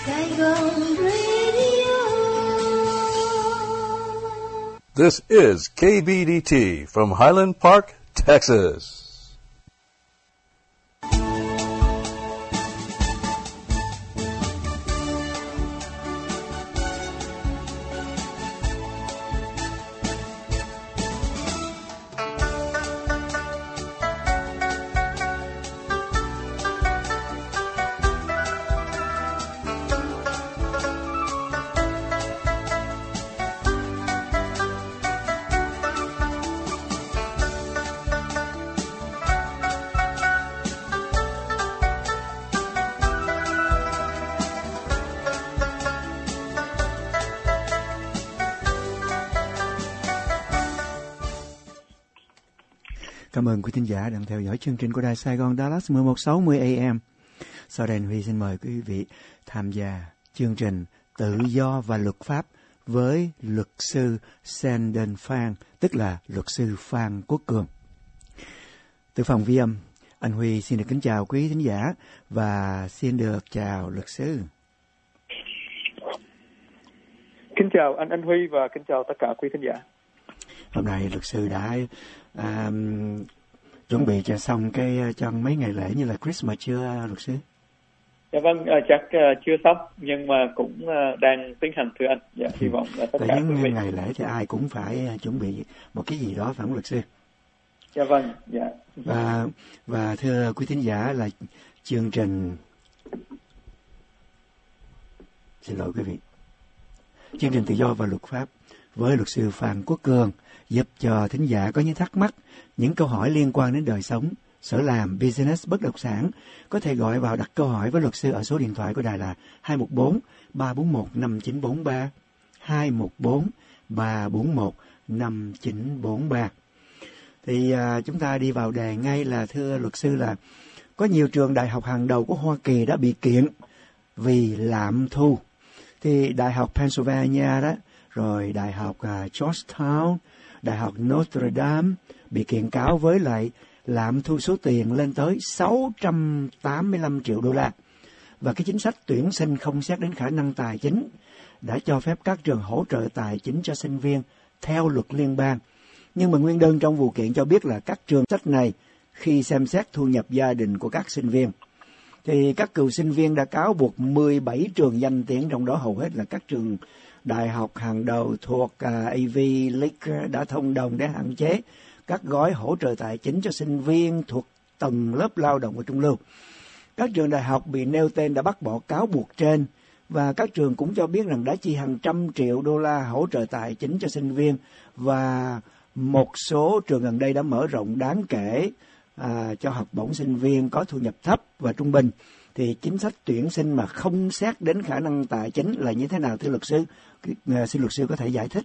Saigon Radio. This is KBDT from Highland Park, Texas. Cảm ơn quý thính giả đang theo dõi chương trình của Đài Sài Gòn Dallas 1160 AM. Sau đây Huy xin mời quý vị tham gia chương trình Tự do và luật pháp với luật sư Sandon Phan, tức là luật sư Phan Quốc Cường. Từ phòng ghi âm, anh Huy xin được kính chào quý thính giả và xin được chào luật sư. Kính chào anh Huy và kính chào tất cả quý thính giả. Hôm nay luật sư đã chuẩn bị cho xong cho mấy ngày lễ như là Christmas chưa luật sư? Dạ vâng, chắc chưa xong nhưng mà cũng đang tiến hành thưa anh. Dạ, hy vọng là tất cả những ngày lễ thì ai cũng phải chuẩn bị một cái gì đó phải không luật sư? Dạ vâng, dạ. Và thưa quý thính giả là chương trình, xin lỗi quý vị, chương trình Tự do và luật pháp với luật sư Phan Quốc Cường giúp cho thính giả có những thắc mắc, những câu hỏi liên quan đến đời sống, sở làm, business, bất động sản, có thể gọi vào đặt câu hỏi với luật sư ở số điện thoại của đài là 214-341-5943, 214-341-5943. Thì chúng ta đi vào đề ngay là thưa luật sư là có nhiều trường đại học hàng đầu của Hoa Kỳ đã bị kiện vì lạm thu. Thì Đại học Pennsylvania đó, rồi Đại học Georgetown, Đại học Notre Dame bị kiện cáo với lại lạm thu số tiền lên tới 685 triệu đô la. Và cái chính sách tuyển sinh không xét đến khả năng tài chính đã cho phép các trường hỗ trợ tài chính cho sinh viên theo luật liên bang. Nhưng mà nguyên đơn trong vụ kiện cho biết là các trường sách này khi xem xét thu nhập gia đình của các sinh viên, thì các cựu sinh viên đã cáo buộc 17 trường danh tiếng, trong đó hầu hết là các trường đại học hàng đầu thuộc Ivy League đã thông đồng để hạn chế các gói hỗ trợ tài chính cho sinh viên thuộc tầng lớp lao động và trung lưu. Các trường đại học bị nêu tên đã bác bỏ cáo buộc trên, và các trường cũng cho biết rằng đã chi hàng trăm triệu đô la hỗ trợ tài chính cho sinh viên, và một số trường gần đây đã mở rộng đáng kể cho học bổng sinh viên có thu nhập thấp và trung bình. Thì chính sách tuyển sinh mà không xét đến khả năng tài chính là như thế nào thưa luật sư? Xin luật sư có thể giải thích.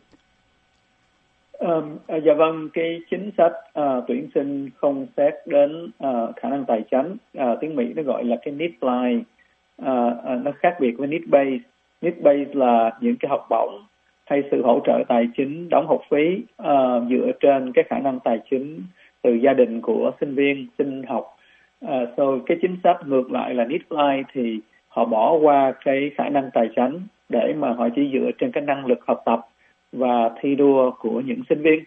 Dạ vâng, cái chính sách tuyển sinh không xét đến khả năng tài chính, tiếng Mỹ nó gọi là cái need line, nó khác biệt với need base. Need base là những cái học bổng hay sự hỗ trợ tài chính đóng học phí dựa trên cái khả năng tài chính từ gia đình của sinh viên xin học. Cái chính sách ngược lại là need line thì họ bỏ qua cái khả năng tài chính để mà họ chỉ dựa trên cái năng lực học tập và thi đua của những sinh viên.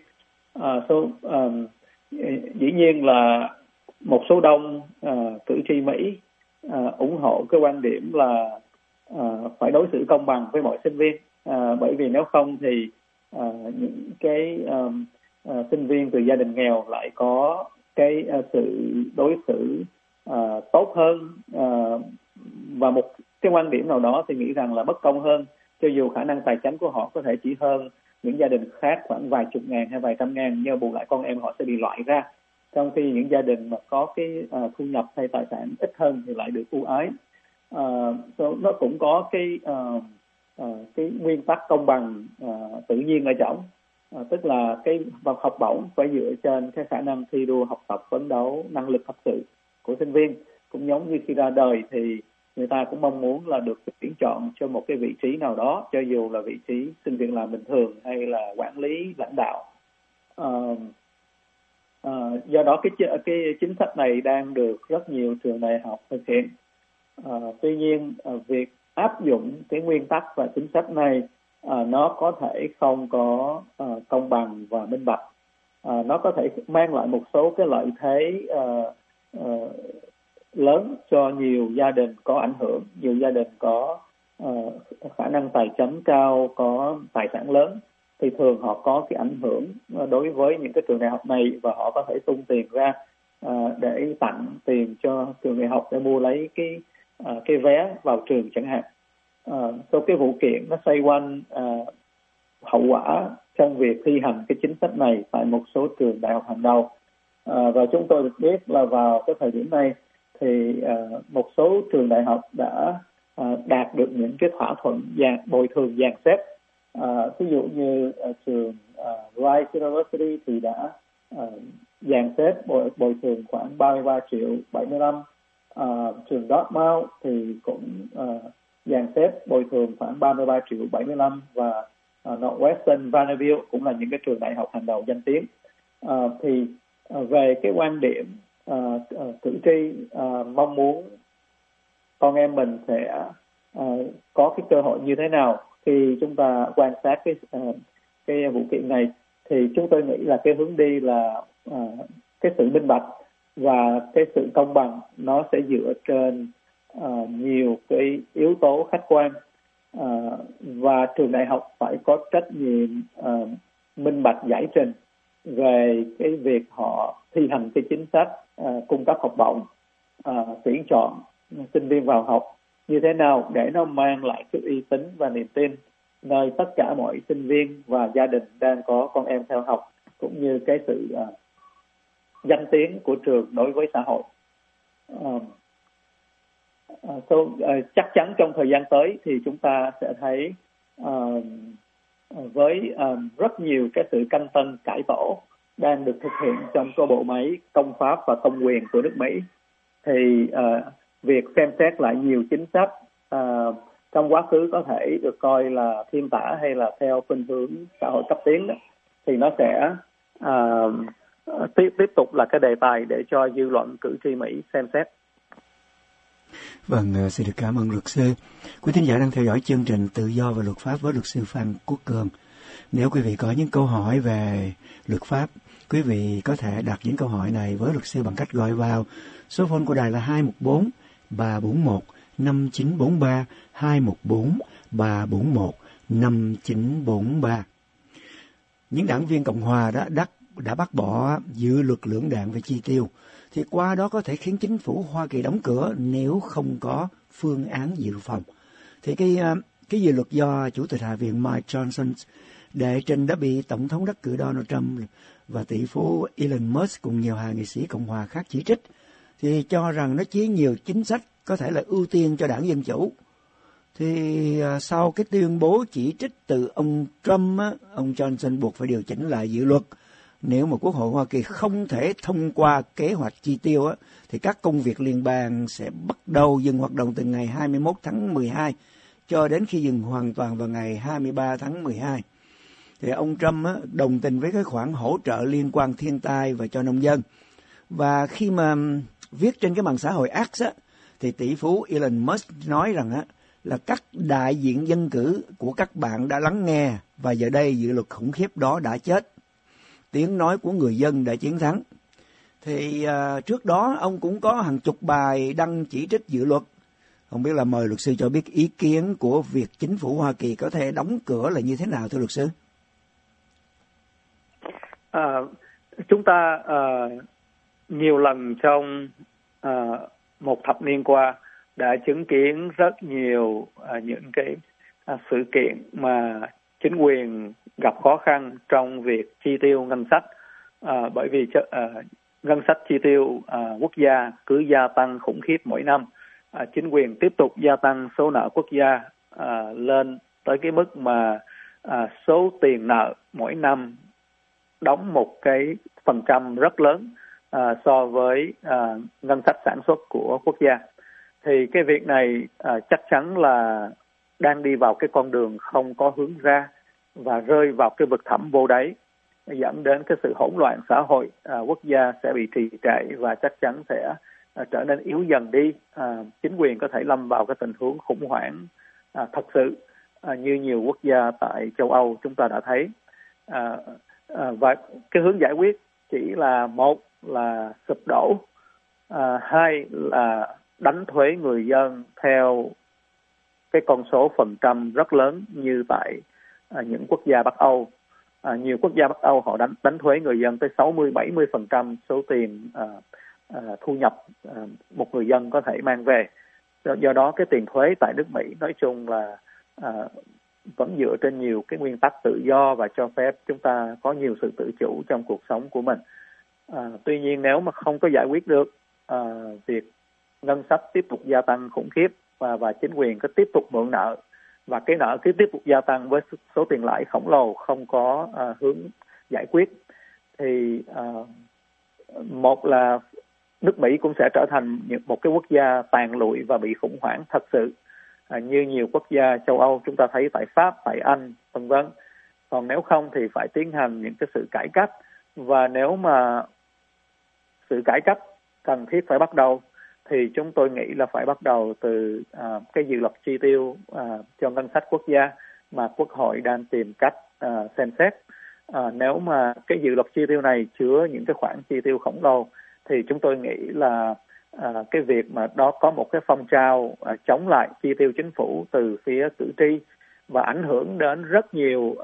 Dĩ nhiên là một số đông cử tri Mỹ ủng hộ cái quan điểm là phải đối xử công bằng với mọi sinh viên, bởi vì nếu không thì những cái sinh viên từ gia đình nghèo lại có cái sự đối xử tốt hơn, và một cái quan điểm nào đó thì nghĩ rằng là bất công hơn, cho dù khả năng tài chính của họ có thể chỉ hơn những gia đình khác khoảng vài chục ngàn hay vài trăm ngàn, nhưng bù lại con em họ sẽ bị loại ra, trong khi những gia đình mà có cái thu nhập hay tài sản ít hơn thì lại được ưu ái. Nó cũng có cái nguyên tắc công bằng tự nhiên ở trong, tức là cái học bổng phải dựa trên cái khả năng thi đua học tập phấn đấu, năng lực thật sự của sinh viên. Cũng giống như khi ra đời thì người ta cũng mong muốn là được tuyển chọn cho một cái vị trí nào đó, cho dù là vị trí sinh viên làm bình thường hay là quản lý, lãnh đạo. Do đó cái chính sách này đang được rất nhiều trường đại học thực hiện. Tuy nhiên việc áp dụng cái nguyên tắc và chính sách này nó có thể không có công bằng và minh bạch. Nó có thể mang lại một số cái lợi thế lớn cho nhiều gia đình có ảnh hưởng, nhiều gia đình có khả năng tài chính cao, có tài sản lớn, thì thường họ có cái ảnh hưởng đối với những cái trường đại học này, và họ có thể tung tiền ra để tặng tiền cho trường đại học để mua lấy cái vé vào trường chẳng hạn. Cái vụ kiện nó xoay quanh hậu quả trong việc thi hành cái chính sách này tại một số trường đại học hàng đầu. Và chúng tôi được biết là vào cái thời điểm này thì một số trường đại học đã đạt được những cái thỏa thuận bồi thường dàn xếp. Ví dụ như trường Rice University thì đã dàn xếp bồi thường khoảng 33 triệu 75. Trường Dartmouth thì cũng dàn xếp bồi thường khoảng 33 triệu 75, và Northwestern Vanderbilt cũng là những cái trường đại học hàng đầu danh tiếng. Thì về cái quan điểm cử tri mong muốn con em mình sẽ có cái cơ hội như thế nào khi chúng ta quan sát cái vụ kiện này, thì chúng tôi nghĩ là cái hướng đi là cái sự minh bạch và cái sự công bằng nó sẽ dựa trên nhiều cái yếu tố khách quan, và trường đại học phải có trách nhiệm minh bạch giải trình về cái việc họ thi hành cái chính sách cung cấp học bổng, tuyển chọn sinh viên vào học như thế nào để nó mang lại cái uy tín và niềm tin nơi tất cả mọi sinh viên và gia đình đang có con em theo học, cũng như cái sự danh tiếng của trường đối với xã hội. Chắc chắn trong thời gian tới thì chúng ta sẽ thấy với rất nhiều cái sự canh tân cải tổ đang được thực hiện trong cái bộ máy công pháp và công quyền của nước Mỹ, thì việc xem xét lại nhiều chính sách trong quá khứ có thể được coi là thiên tả hay là theo khuynh hướng xã hội cấp tiến đó, thì nó sẽ tiếp tục là cái đề tài để cho dư luận cử tri Mỹ xem xét. Vâng, xin được cảm ơn luật sư. Quý thính giả đang theo dõi chương trình Tự do và luật pháp với luật sư Phan Quốc Cường. Nếu quý vị có những câu hỏi về luật pháp, quý vị có thể đặt những câu hỏi này với luật sư bằng cách gọi vào số phone của đài là 214 341 5943, 214 341 5943. Những đảng viên Cộng hòa đã bác bỏ dự luật lưỡng đảng về chi tiêu, thì qua đó có thể khiến chính phủ Hoa Kỳ đóng cửa nếu không có phương án dự phòng. Thì cái dự luật do Chủ tịch Hạ viện Mike Johnson đệ trình đã bị Tổng thống đắc cử Donald Trump và tỷ phú Elon Musk cùng nhiều hạ nghị sĩ Cộng hòa khác chỉ trích, thì cho rằng nó chứa nhiều chính sách có thể là ưu tiên cho đảng Dân Chủ. Thì sau cái tuyên bố chỉ trích từ ông Trump, ông Johnson buộc phải điều chỉnh lại dự luật. Nếu mà Quốc hội Hoa Kỳ không thể thông qua kế hoạch chi tiêu thì các công việc liên bang sẽ bắt đầu dừng hoạt động từ ngày 21 tháng 12 cho đến khi dừng hoàn toàn vào ngày 23 tháng 12. Thì ông Trump đồng tình với cái khoản hỗ trợ liên quan thiên tai và cho nông dân. Và khi mà viết trên cái mạng xã hội X thì tỷ phú Elon Musk nói rằng là các đại diện dân cử của các bạn đã lắng nghe, và giờ đây dự luật khủng khiếp đó đã chết. Tiếng nói của người dân đã chiến thắng. Thì trước đó ông cũng có hàng chục bài đăng chỉ trích dự luật. Không biết là mời luật sư cho biết ý kiến của việc chính phủ Hoa Kỳ có thể đóng cửa là như thế nào, thưa luật sư? Chúng ta nhiều lần trong một thập niên qua đã chứng kiến rất nhiều những cái sự kiện mà chính quyền gặp khó khăn trong việc chi tiêu ngân sách, bởi vì ngân sách chi tiêu quốc gia cứ gia tăng khủng khiếp mỗi năm. Chính quyền tiếp tục gia tăng số nợ quốc gia lên tới cái mức mà số tiền nợ mỗi năm đóng một cái phần trăm rất lớn so với ngân sách sản xuất của quốc gia. Thì cái việc này chắc chắn là đang đi vào cái con đường không có hướng ra và rơi vào cái vực thẳm vô đáy, dẫn đến cái sự hỗn loạn xã hội, quốc gia sẽ bị trì trệ và chắc chắn sẽ trở nên yếu dần đi, chính quyền có thể lâm vào cái tình huống khủng hoảng thật sự, như nhiều quốc gia tại châu Âu chúng ta đã thấy. Và cái hướng giải quyết chỉ là một là sụp đổ, hai là đánh thuế người dân theo cái con số phần trăm rất lớn như tại những quốc gia Bắc Âu. Nhiều quốc gia Bắc Âu họ đánh thuế người dân tới 60-70% số tiền thu nhập một người dân có thể mang về. Do đó cái tiền thuế tại nước Mỹ nói chung là vẫn dựa trên nhiều cái nguyên tắc tự do và cho phép chúng ta có nhiều sự tự chủ trong cuộc sống của mình. Tuy nhiên nếu mà không có giải quyết được việc ngân sách tiếp tục gia tăng khủng khiếp và chính quyền cứ tiếp tục mượn nợ và cái nợ cứ tiếp tục gia tăng với số tiền lãi khổng lồ, không có hướng giải quyết, thì một là nước Mỹ cũng sẽ trở thành một cái quốc gia tàn lụi và bị khủng hoảng thật sự, như nhiều quốc gia châu Âu chúng ta thấy tại Pháp, tại Anh, vân vân. Còn nếu không thì phải tiến hành những cái sự cải cách, và nếu mà sự cải cách cần thiết phải bắt đầu thì chúng tôi nghĩ là phải bắt đầu từ cái dự luật chi tiêu cho ngân sách quốc gia mà Quốc hội đang tìm cách xem xét. Nếu mà cái dự luật chi tiêu này chứa những cái khoản chi tiêu khổng lồ thì chúng tôi nghĩ là cái việc mà đó có một cái phong trào chống lại chi tiêu chính phủ từ phía cử tri và ảnh hưởng đến rất nhiều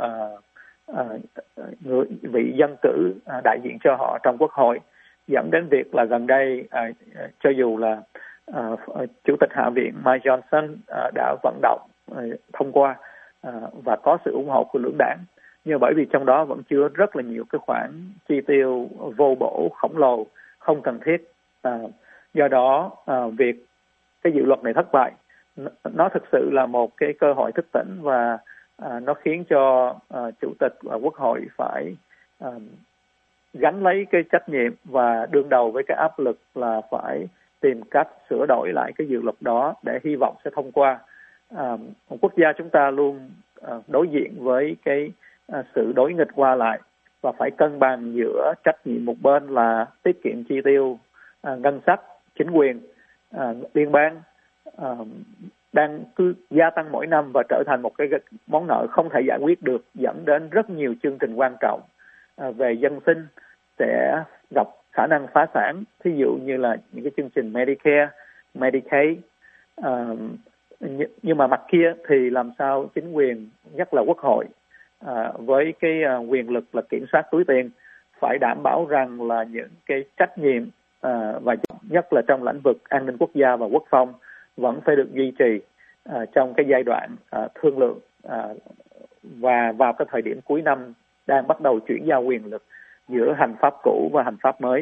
vị dân cử đại diện cho họ trong Quốc hội, dẫn đến việc là gần đây cho dù là Chủ tịch Hạ viện Mike Johnson đã vận động thông qua và có sự ủng hộ của lưỡng đảng, nhưng bởi vì trong đó vẫn chứa rất là nhiều cái khoản chi tiêu vô bổ khổng lồ không cần thiết. Do đó việc cái dự luật này thất bại, nó thực sự là một cái cơ hội thức tỉnh, và nó khiến cho Chủ tịch và Quốc hội phải gánh lấy cái trách nhiệm và đương đầu với cái áp lực là phải tìm cách sửa đổi lại cái dự luật đó để hy vọng sẽ thông qua. Quốc gia chúng ta luôn đối diện với cái sự đối nghịch qua lại và phải cân bằng giữa trách nhiệm một bên là tiết kiệm chi tiêu ngân sách, chính quyền liên bang đang cứ gia tăng mỗi năm và trở thành một cái món nợ không thể giải quyết được, dẫn đến rất nhiều chương trình quan trọng về dân sinh sẽ gặp khả năng phá sản, thí dụ như là những cái chương trình Medicare, Medicaid. Nhưng mà mặt kia thì làm sao chính quyền, nhất là Quốc hội, với cái quyền lực là kiểm soát túi tiền, phải đảm bảo rằng là những cái trách nhiệm và nhất là trong lĩnh vực an ninh quốc gia và quốc phòng vẫn phải được duy trì trong cái giai đoạn thương lượng và vào cái thời điểm cuối năm đang bắt đầu chuyển giao quyền lực giữa hành pháp cũ và hành pháp mới.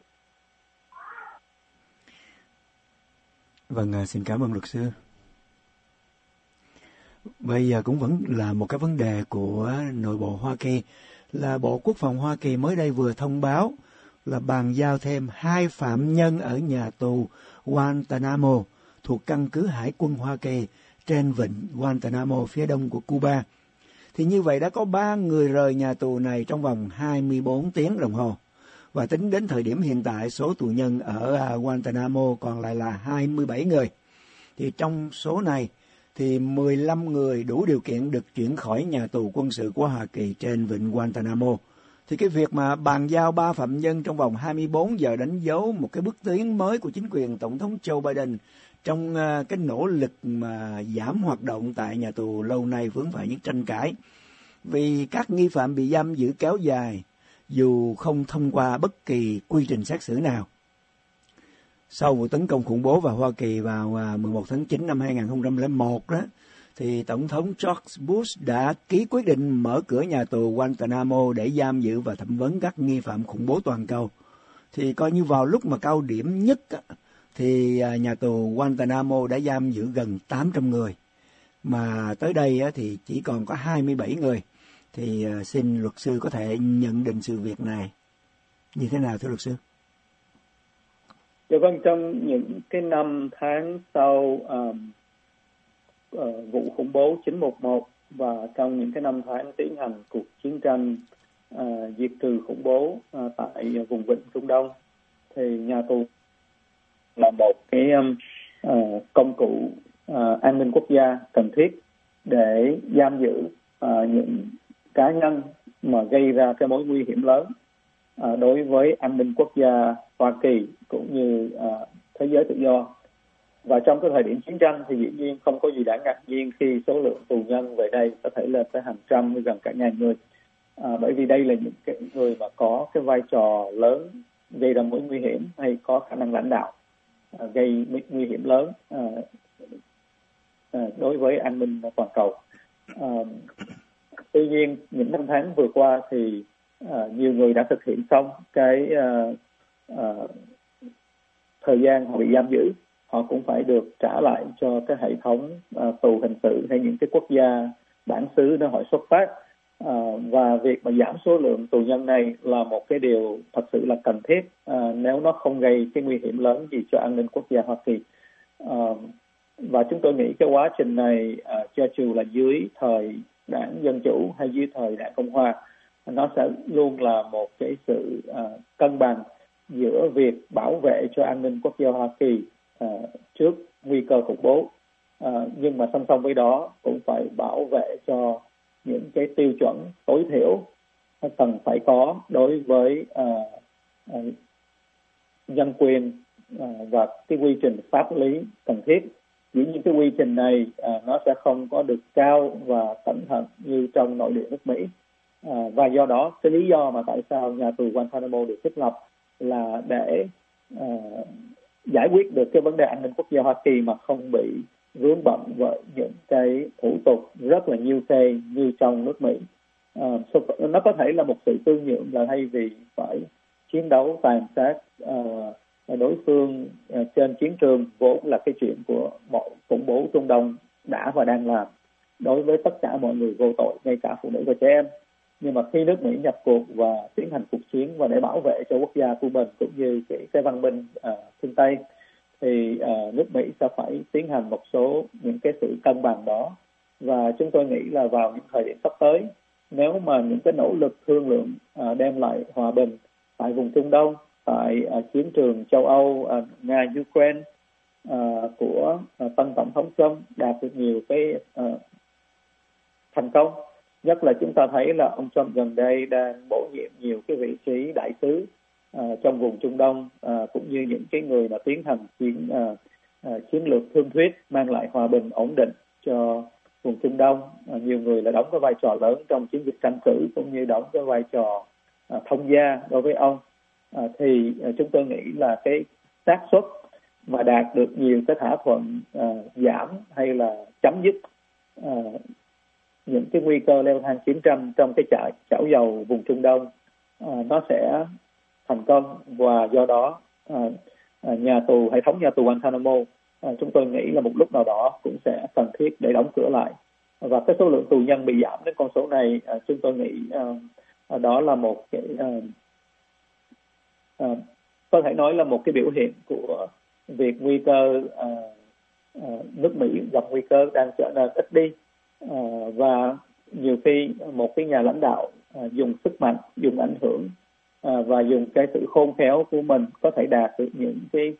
Vâng, xin cảm ơn luật sư. Bây giờ cũng vẫn là một cái vấn đề của nội bộ Hoa Kỳ, là Bộ Quốc phòng Hoa Kỳ mới đây vừa thông báo là bàn giao thêm 2 phạm nhân ở nhà tù Guantanamo thuộc căn cứ Hải quân Hoa Kỳ trên vịnh Guantanamo phía đông của Cuba. Thì như vậy đã có 3 người rời nhà tù này trong vòng 24 tiếng đồng hồ. Và tính đến thời điểm hiện tại, số tù nhân ở Guantanamo còn lại là 27 người. Thì trong số này thì 15 người đủ điều kiện được chuyển khỏi nhà tù quân sự của Hoa Kỳ trên vịnh Guantanamo. Thì cái việc mà bàn giao 3 phạm nhân trong vòng 24 giờ đánh dấu một cái bước tiến mới của chính quyền Tổng thống Joe Biden trong cái nỗ lực mà giảm hoạt động tại nhà tù lâu nay vướng phải những tranh cãi. Vì các nghi phạm bị giam giữ kéo dài dù không thông qua bất kỳ quy trình xét xử nào. Sau vụ tấn công khủng bố vào Hoa Kỳ vào 11 tháng 9 năm 2001 đó, thì Tổng thống George Bush đã ký quyết định mở cửa nhà tù Guantanamo để giam giữ và thẩm vấn các nghi phạm khủng bố toàn cầu. Thì coi như vào lúc mà cao điểm nhất thì nhà tù Guantanamo đã giam giữ gần 800 người. Mà tới đây thì chỉ còn có 27 người. Thì xin luật sư có thể nhận định sự việc này như thế nào thưa luật sư? Dạ vâng, trong những cái năm tháng sau vụ khủng bố 9/11 và trong những cái năm tháng tiến hành cuộc chiến tranh diệt trừ khủng bố tại vùng vịnh Trung Đông, thì nhà tù là một cái công cụ an ninh quốc gia cần thiết để giam giữ những cá nhân mà gây ra cái mối nguy hiểm lớn đối với an ninh quốc gia Hoa Kỳ cũng như thế giới tự do. Và trong cái thời điểm chiến tranh thì dĩ nhiên không có gì đáng ngạc nhiên khi số lượng tù nhân về đây có thể lên tới hàng trăm hay gần cả ngàn người, bởi vì đây là những cái người mà có cái vai trò lớn gây ra mối nguy hiểm hay có khả năng lãnh đạo gây nguy hiểm lớn đối với an ninh toàn cầu. Tuy nhiên những năm tháng vừa qua thì nhiều người đã thực hiện xong cái thời gian họ bị giam giữ, họ cũng phải được trả lại cho cái hệ thống tù hình sự hay những cái quốc gia bản xứ nơi họ xuất phát. Và việc mà giảm số lượng tù nhân này là một cái điều thật sự là cần thiết nếu nó không gây cái nguy hiểm lớn gì cho an ninh quốc gia Hoa Kỳ. Và chúng tôi nghĩ cái quá trình này cho dù là dưới thời đảng Dân Chủ hay dưới thời đảng Cộng Hòa, nó sẽ luôn là một cái sự cân bằng giữa việc bảo vệ cho an ninh quốc gia Hoa Kỳ trước nguy cơ khủng bố, nhưng mà song song với đó cũng phải bảo vệ cho những cái tiêu chuẩn tối thiểu cần phải có đối với nhân quyền và cái quy trình pháp lý cần thiết. Dĩ nhiên cái quy trình này nó sẽ không có được cao và cẩn thận như trong nội địa nước Mỹ, và do đó cái lý do mà tại sao nhà tù Guantanamo được thiết lập là để giải quyết được cái vấn đề an ninh quốc gia Hoa Kỳ mà không bị vướng bận với những cái thủ tục rất là nhiêu khê như trong nước Mỹ. Nó có thể là một sự tương nhượng là thay vì phải chiến đấu tàn sát đối phương trên chiến trường, vốn là cái chuyện của mọi khủng bố Trung Đông đã và đang làm đối với tất cả mọi người vô tội, ngay cả phụ nữ và trẻ em. Nhưng mà khi nước Mỹ nhập cuộc và tiến hành cuộc chiến và để bảo vệ cho quốc gia của mình cũng như cái văn minh phương Tây, thì nước Mỹ sẽ phải tiến hành một số những cái sự cân bằng đó. Và chúng tôi nghĩ là vào những thời điểm sắp tới, nếu mà những cái nỗ lực thương lượng đem lại hòa bình tại vùng Trung Đông, tại chiến trường châu Âu, Nga, Ukraine của tân tổng thống Trump đạt được nhiều cái thành công, nhất là chúng ta thấy là ông Trump gần đây đang bổ nhiệm nhiều cái vị trí đại sứ trong vùng Trung Đông, cũng như những cái người mà tiến hành chiến lược thương thuyết mang lại hòa bình ổn định cho vùng Trung Đông. Nhiều người là đóng cái vai trò lớn trong chiến dịch tranh cử cũng như đóng cái vai trò thông gia đối với ông. Thì chúng tôi nghĩ là cái xác suất mà đạt được nhiều cái thỏa thuận giảm hay là chấm dứt những cái nguy cơ leo thang chiến tranh trong cái chảo dầu vùng Trung Đông nó sẽ thành công. Và do đó hệ thống nhà tù Guantanamo chúng tôi nghĩ là một lúc nào đó cũng sẽ cần thiết để đóng cửa lại. Và cái số lượng tù nhân bị giảm đến con số này, chúng tôi nghĩ đó là một cái có thể nói là một cái biểu hiện của việc nguy cơ nước Mỹ gặp nguy cơ đang trở nên ít đi. Và nhiều khi một cái nhà lãnh đạo dùng sức mạnh, dùng ảnh hưởng và dùng cái sự khôn khéo của mình có thể đạt được những cái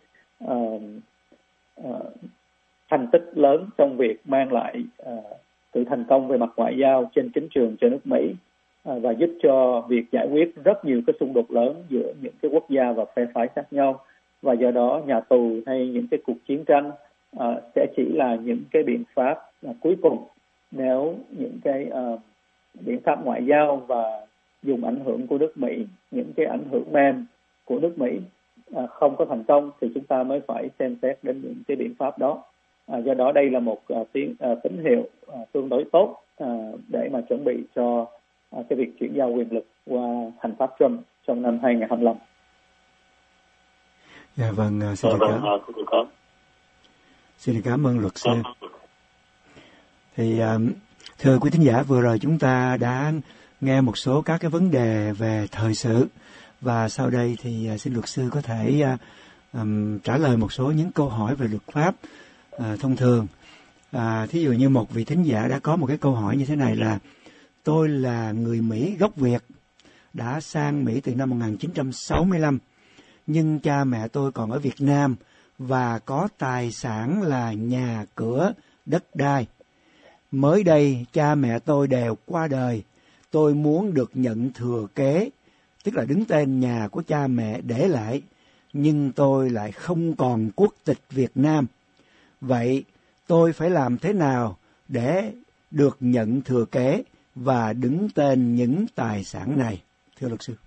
thành tích lớn trong việc mang lại sự thành công về mặt ngoại giao trên chính trường cho nước Mỹ, và giúp cho việc giải quyết rất nhiều cái xung đột lớn giữa những cái quốc gia và phe phái khác nhau. Và do đó nhà tù hay những cái cuộc chiến tranh sẽ chỉ là những cái biện pháp cuối cùng nếu những cái biện pháp ngoại giao và dùng ảnh hưởng của nước Mỹ, những cái ảnh hưởng mềm của nước Mỹ không có thành công, thì chúng ta mới phải xem xét đến những cái biện pháp đó. Do đó đây là một tín hiệu tương đối tốt để mà chuẩn bị cho cái việc chuyển giao quyền lực qua hành pháp Trump trong năm 2025. Dạ vâng, xin cảm ơn luật sư. Thì thưa quý thính giả, vừa rồi chúng ta đã nghe một số các cái vấn đề về thời sự, và sau đây thì xin luật sư có thể trả lời một số những câu hỏi về luật pháp thông thường. Thí dụ như một vị thính giả đã có một cái câu hỏi như thế này là: tôi là người Mỹ gốc Việt, đã sang Mỹ từ năm 1965, nhưng cha mẹ tôi còn ở Việt Nam và có tài sản là nhà cửa, đất đai. Mới đây, cha mẹ tôi đều qua đời. Tôi muốn được nhận thừa kế, tức là đứng tên nhà của cha mẹ để lại, nhưng tôi lại không còn quốc tịch Việt Nam. Vậy tôi phải làm thế nào để được nhận thừa kế và đứng tên những tài sản này, thưa luật sư?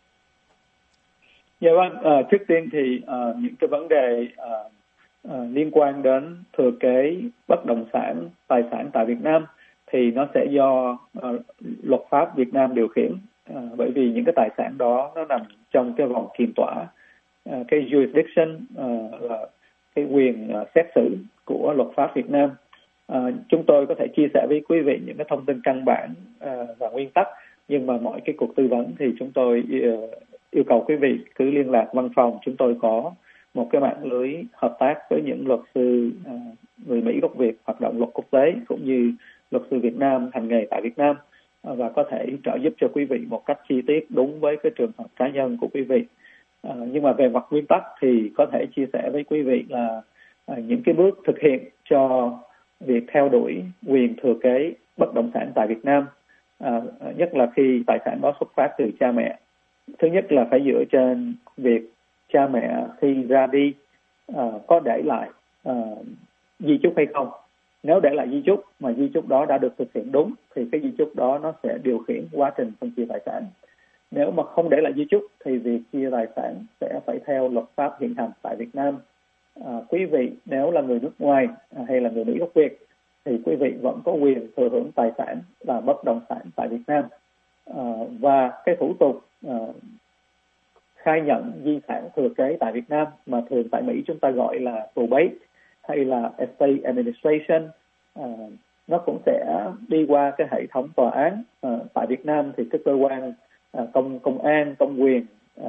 Dạ vâng, trước tiên thì những cái vấn đề liên quan đến thừa kế bất động sản, tài sản tại Việt Nam thì nó sẽ do luật pháp Việt Nam điều khiển, bởi vì những cái tài sản đó nó nằm trong cái vòng kiềm tỏa, cái jurisdiction là cái quyền xét xử của luật pháp Việt Nam. Chúng tôi có thể chia sẻ với quý vị những cái thông tin căn bản và nguyên tắc, nhưng mà mọi cái cuộc tư vấn thì chúng tôi yêu cầu quý vị cứ liên lạc văn phòng. Chúng tôi có một cái mạng lưới hợp tác với những luật sư người Mỹ gốc Việt hoạt động luật quốc tế, cũng như luật sư Việt Nam hành nghề tại Việt Nam, và có thể trợ giúp cho quý vị một cách chi tiết đúng với cái trường hợp cá nhân của quý vị. Nhưng mà về mặt nguyên tắc thì có thể chia sẻ với quý vị là những cái bước thực hiện cho việc theo đuổi quyền thừa kế bất động sản tại Việt Nam, nhất là khi tài sản đó xuất phát từ cha mẹ. Thứ nhất là phải dựa trên việc cha mẹ khi ra đi có để lại di chúc hay không. Nếu để lại di chúc mà di chúc đó đã được thực hiện đúng thì cái di chúc đó nó sẽ điều khiển quá trình phân chia tài sản. Nếu mà không để lại di chúc thì việc chia tài sản sẽ phải theo luật pháp hiện hành tại Việt Nam. Quý vị nếu là người nước ngoài hay là người Mỹ gốc Việt thì quý vị vẫn có quyền thừa hưởng tài sản là bất động sản tại Việt Nam. Và cái thủ tục khai nhận di sản thừa kế tại Việt Nam mà thường tại Mỹ chúng ta gọi là probate hay là estate administration, nó cũng sẽ đi qua cái hệ thống tòa án. Tại Việt Nam thì cái cơ quan công an, công quyền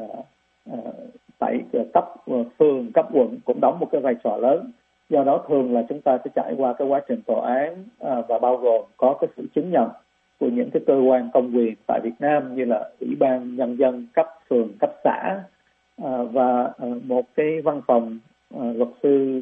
tại cấp phường, cấp quận cũng đóng một cái vai trò lớn. Do đó thường là chúng ta sẽ trải qua cái quá trình tòa án và bao gồm có cái sự chứng nhận của những cái cơ quan công quyền tại Việt Nam như là Ủy ban Nhân dân cấp phường, cấp xã, và một cái văn phòng luật sư,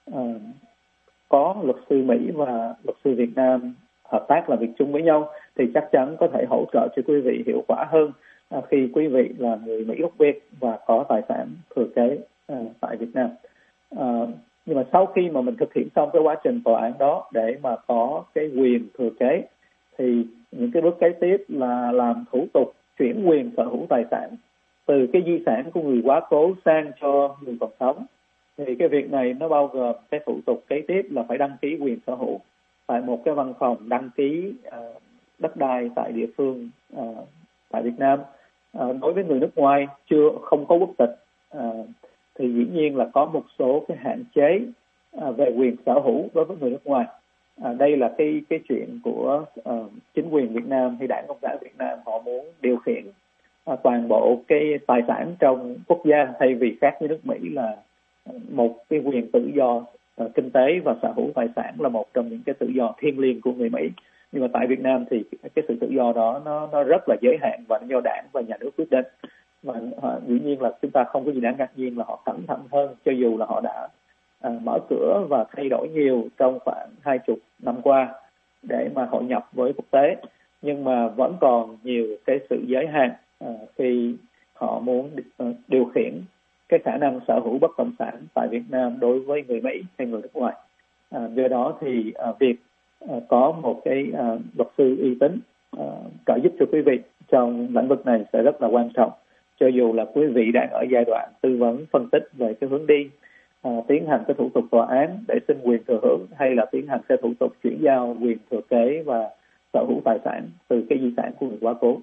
có luật sư Mỹ và luật sư Việt Nam hợp tác làm việc chung với nhau thì chắc chắn có thể hỗ trợ cho quý vị hiệu quả hơn khi quý vị là người Mỹ gốc Việt và có tài sản thừa kế tại Việt Nam. Nhưng mà sau khi mà mình thực hiện xong cái quá trình tòa án đó để mà có cái quyền thừa kế thì những cái bước kế tiếp là làm thủ tục chuyển quyền sở hữu tài sản từ cái di sản của người quá cố sang cho người còn sống. Thì cái việc này nó bao gồm cái thủ tục kế tiếp là phải đăng ký quyền sở hữu tại một cái văn phòng đăng ký đất đai tại địa phương tại Việt Nam. Đối với người nước ngoài không có quốc tịch thì dĩ nhiên là có một số cái hạn chế về quyền sở hữu đối với người nước ngoài. Đây là cái chuyện của chính quyền Việt Nam hay Đảng Cộng sản Việt Nam, họ muốn điều khiển toàn bộ cái tài sản trong quốc gia thay vì khác với nước Mỹ là một cái quyền tự do kinh tế và sở hữu tài sản là một trong những cái tự do thiêng liêng của người Mỹ. Nhưng mà tại Việt Nam thì cái sự tự do đó nó rất là giới hạn và nó do đảng và nhà nước quyết định. Và dĩ nhiên là chúng ta không có gì đáng ngạc nhiên là họ cẩn thận hơn, cho dù là họ đã mở cửa và thay đổi nhiều trong khoảng 20 năm qua để mà hội nhập với quốc tế, nhưng mà vẫn còn nhiều cái sự giới hạn khi họ muốn điều khiển cái khả năng sở hữu bất động sản tại Việt Nam đối với người Mỹ hay người nước ngoài. Do đó thì việc có một cái luật sư uy tín trợ giúp cho quý vị trong lĩnh vực này sẽ rất là quan trọng, cho dù là quý vị đang ở giai đoạn tư vấn phân tích về cái hướng đi, tiến hành cái thủ tục tòa án để xin quyền thừa hưởng hay là tiến hành cái thủ tục chuyển giao quyền thừa kế và sở hữu tài sản từ cái di sản của người quá cố.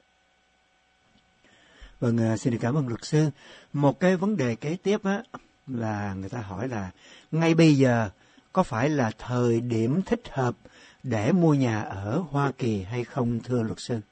Vâng, xin được cảm ơn luật sư. Một cái vấn đề kế tiếp á là người ta hỏi là ngay bây giờ có phải là thời điểm thích hợp để mua nhà ở Hoa Kỳ hay không, thưa luật sư?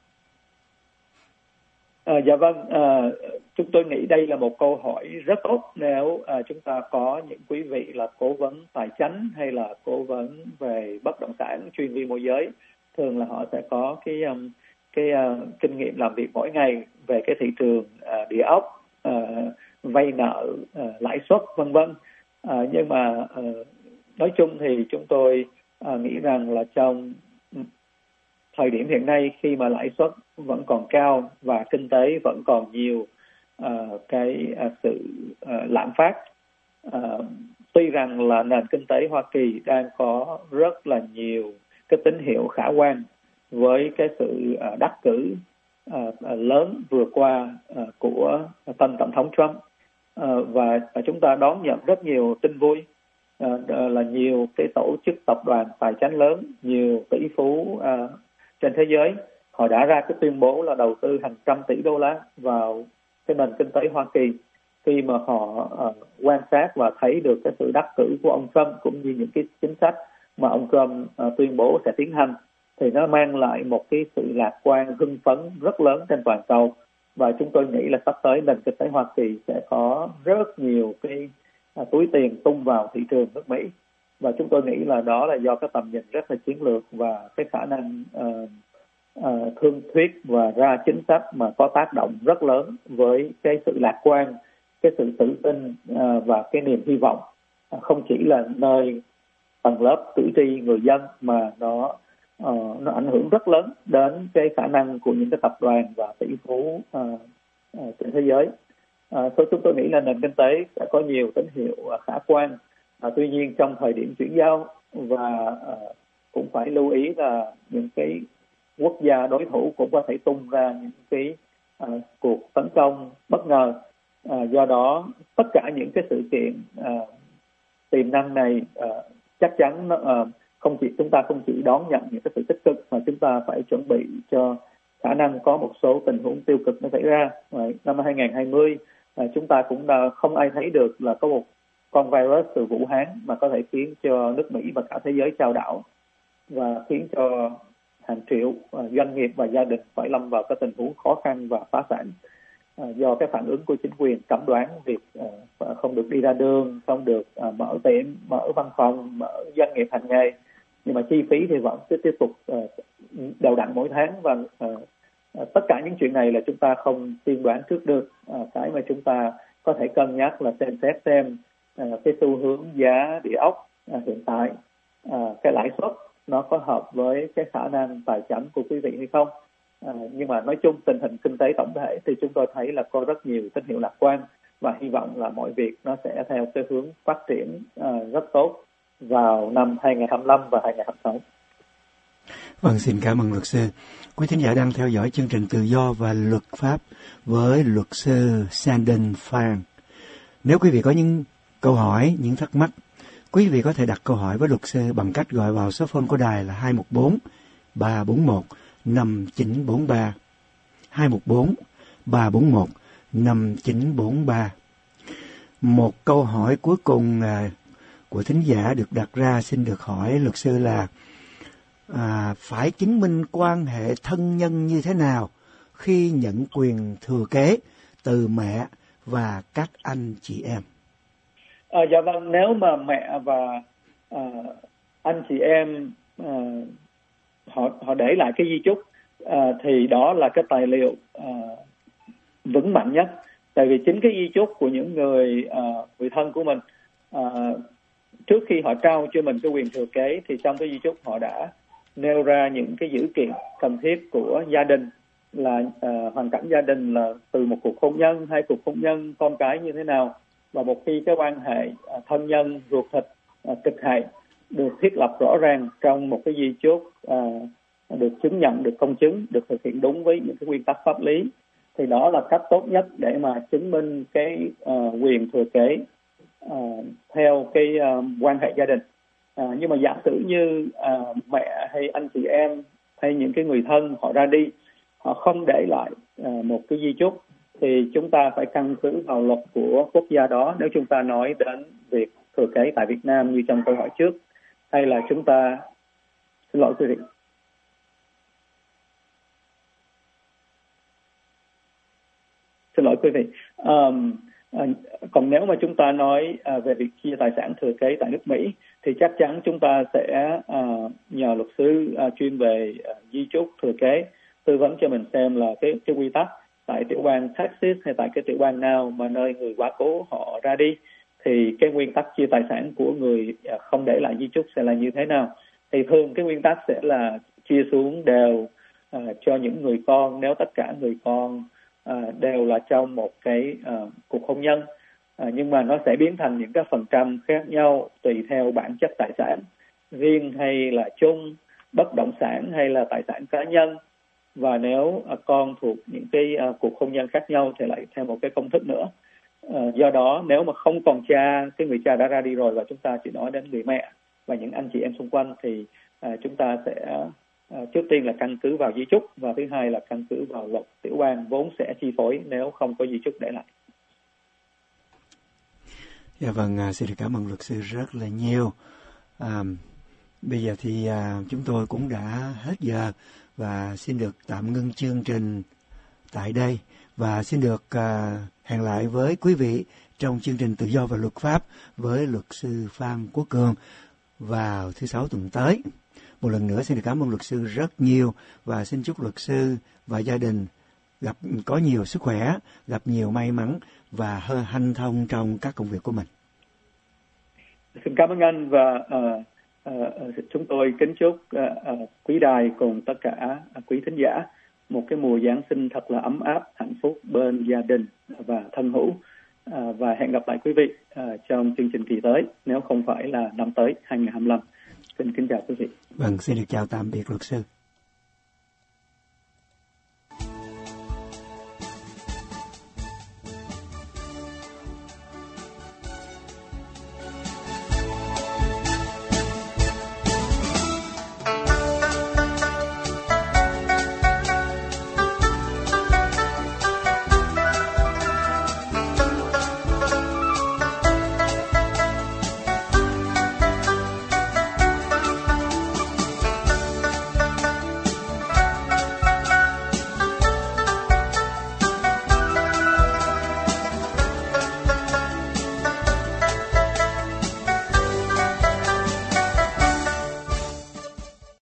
Dạ vâng, chúng tôi nghĩ đây là một câu hỏi rất tốt nếu chúng ta có những quý vị là cố vấn tài chính hay là cố vấn về bất động sản chuyên viên môi giới. Thường là họ sẽ có cái kinh nghiệm làm việc mỗi ngày về cái thị trường địa ốc vay nợ, lãi suất vân vân. Nhưng mà nói chung thì chúng tôi nghĩ rằng là trong thời điểm hiện nay, khi mà lãi suất vẫn còn cao và kinh tế vẫn còn nhiều sự lạm phát, tuy rằng là nền kinh tế Hoa Kỳ đang có rất là nhiều cái tín hiệu khả quan với cái sự đắc cử lớn vừa qua của tân tổng thống Trump, và chúng ta đón nhận rất nhiều tin vui, là nhiều cái tổ chức tập đoàn tài chính lớn, nhiều tỷ phú trên thế giới họ đã ra cái tuyên bố là đầu tư hàng trăm tỷ đô la vào cái nền kinh tế Hoa Kỳ, khi mà họ quan sát và thấy được cái sự đắc cử của ông Trump cũng như những cái chính sách mà ông Trump tuyên bố sẽ tiến hành, thì nó mang lại một cái sự lạc quan hưng phấn rất lớn trên toàn cầu. Và chúng tôi nghĩ là sắp tới nền kinh tế Hoa Kỳ sẽ có rất nhiều cái túi tiền tung vào thị trường nước Mỹ, và chúng tôi nghĩ là đó là do cái tầm nhìn rất là chiến lược và cái khả năng thương thuyết và ra chính sách mà có tác động rất lớn với cái sự lạc quan, cái sự tự tin và cái niềm hy vọng, không chỉ là nơi tầng lớp cử tri người dân, mà nó ảnh hưởng rất lớn đến cái khả năng của những cái tập đoàn và tỷ phú trên thế giới. Chúng tôi nghĩ là nền kinh tế sẽ có nhiều tín hiệu khả quan. Tuy nhiên trong thời điểm chuyển giao, và cũng phải lưu ý là những cái quốc gia đối thủ cũng có thể tung ra những cái cuộc tấn công bất ngờ. Do đó tất cả những cái sự kiện tiềm năng này chắc chắn chúng ta không chỉ đón nhận những cái sự tích cực, mà chúng ta phải chuẩn bị cho khả năng có một số tình huống tiêu cực nó xảy ra. Năm 2020 chúng ta cũng đã không ai thấy được là có một con virus từ Vũ Hán mà có thể khiến cho nước Mỹ và cả thế giới chao đảo, và khiến cho hàng triệu doanh nghiệp và gia đình phải lâm vào cái tình huống khó khăn và phá sản, do cái phản ứng của chính quyền cấm đoán việc không được đi ra đường, không được mở tiệm, mở văn phòng, mở doanh nghiệp hành nghề, nhưng mà chi phí thì vẫn cứ tiếp tục đều đặn mỗi tháng. Và tất cả những chuyện này là chúng ta không tiên đoán trước được. Cái mà chúng ta có thể cân nhắc là xem xét cái xu hướng giá địa ốc hiện tại, cái lãi suất nó có hợp với cái khả năng tài chính của quý vị hay không. Nhưng mà nói chung tình hình kinh tế tổng thể thì chúng tôi thấy là có rất nhiều tín hiệu lạc quan, và hy vọng là mọi việc nó sẽ theo cái hướng phát triển rất tốt vào năm 2025 và 2026. Vâng, xin cảm ơn luật sư. Quý thính giả đang theo dõi chương trình Tự do và Luật pháp với luật sư Sandon Phan. Nếu quý vị có những câu hỏi, những thắc mắc, quý vị có thể đặt câu hỏi với luật sư bằng cách gọi vào số phone của đài là 214 341 5943. 214 341 5943. Một câu hỏi cuối cùng của thính giả được đặt ra, xin được hỏi luật sư là phải chứng minh quan hệ thân nhân như thế nào khi nhận quyền thừa kế từ mẹ và các anh chị em? Dạ vâng, nếu mà mẹ và anh chị em họ để lại cái di chúc, thì đó là cái tài liệu vững mạnh nhất. Tại vì chính cái di chúc của những người thân của mình, trước khi họ trao cho mình cái quyền thừa kế, thì trong cái di chúc họ đã nêu ra những cái dữ kiện cần thiết của gia đình, là hoàn cảnh gia đình là từ một cuộc hôn nhân, hai cuộc hôn nhân, con cái như thế nào. Và một khi cái quan hệ thân nhân ruột thịt trực hệ được thiết lập rõ ràng trong một cái di chúc, được chứng nhận, được công chứng, được thực hiện đúng với những cái nguyên tắc pháp lý, thì đó là cách tốt nhất để mà chứng minh cái quyền thừa kế theo cái quan hệ gia đình. Nhưng mà giả sử như mẹ hay anh chị em hay những cái người thân họ ra đi, họ không để lại một cái di chúc, thì chúng ta phải căn cứ vào luật của quốc gia đó nếu chúng ta nói đến việc thừa kế tại Việt Nam như trong câu hỏi trước, hay là chúng ta, xin lỗi quý vị, còn nếu mà chúng ta nói về việc chia tài sản thừa kế tại nước Mỹ, thì chắc chắn chúng ta sẽ nhờ luật sư chuyên về di chúc thừa kế tư vấn cho mình xem là cái quy tắc tại tiểu bang Texas hay tại cái tiểu bang nào mà nơi người quá cố họ ra đi, thì cái nguyên tắc chia tài sản của người không để lại di chúc sẽ là như thế nào? Thì thường cái nguyên tắc sẽ là chia xuống đều cho những người con, nếu tất cả người con đều là trong một cái cuộc hôn nhân, nhưng mà nó sẽ biến thành những cái phần trăm khác nhau tùy theo bản chất tài sản riêng hay là chung, bất động sản hay là tài sản cá nhân. Và nếu con thuộc những cái cuộc hôn nhân khác nhau thì lại theo một cái công thức nữa. Do đó nếu mà không còn cha, cái người cha đã ra đi rồi và chúng ta chỉ nói đến người mẹ và những anh chị em xung quanh, thì chúng ta sẽ trước tiên là căn cứ vào di chúc, và thứ hai là căn cứ vào luật tiểu bang vốn sẽ chi phối nếu không có di chúc để lại. Dạ vâng, xin được cảm ơn luật sư rất là nhiều. Bây giờ thì chúng tôi cũng đã hết giờ và xin được tạm ngưng chương trình tại đây, và xin được hẹn lại với quý vị trong chương trình Tự do và Luật pháp với luật sư Phan Quốc Cường vào thứ Sáu tuần tới. Một lần nữa xin được cảm ơn luật sư rất nhiều, và xin chúc luật sư và gia đình có nhiều sức khỏe, gặp nhiều may mắn và hanh thông trong các công việc của mình. Xin cảm ơn anh, và chúng tôi kính chúc quý đài cùng tất cả quý thính giả một cái mùa Giáng sinh thật là ấm áp, hạnh phúc bên gia đình và thân hữu, và hẹn gặp lại quý vị trong chương trình kỳ tới, nếu không phải là năm tới 2025. Xin kính chào quý vị. Vâng, xin được chào tạm biệt luật sư.